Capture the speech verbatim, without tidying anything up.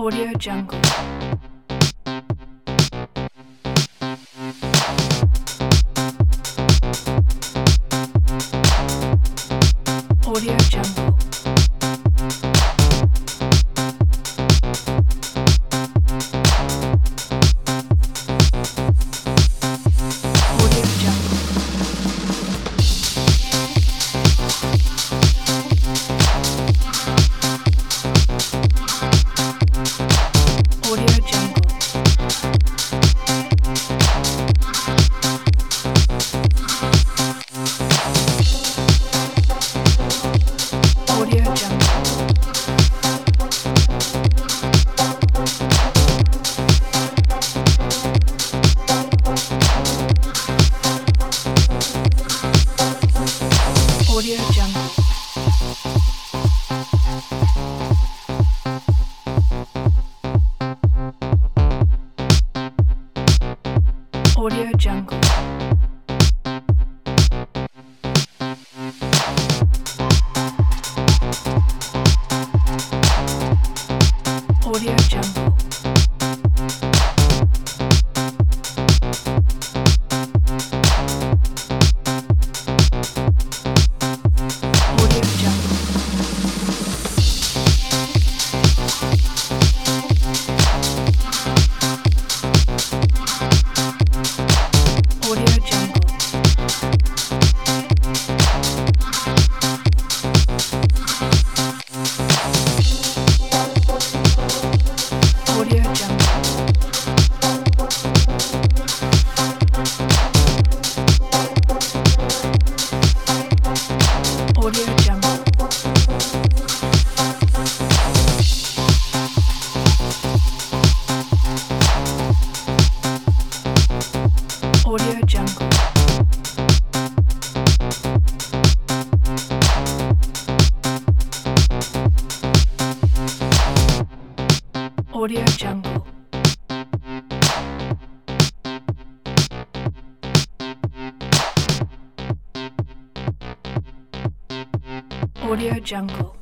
Audio Jungle. Audio Jungle. Audio Jungle. Audio Jungle. Audio Jungle. Audio Jungle. Audio Jungle. Audio Jungle. Audio Jungle. Audio Jungle. Audio Jungle. Audio Jungle. Audio Jungle. Audio Jungle. Audio Jungle.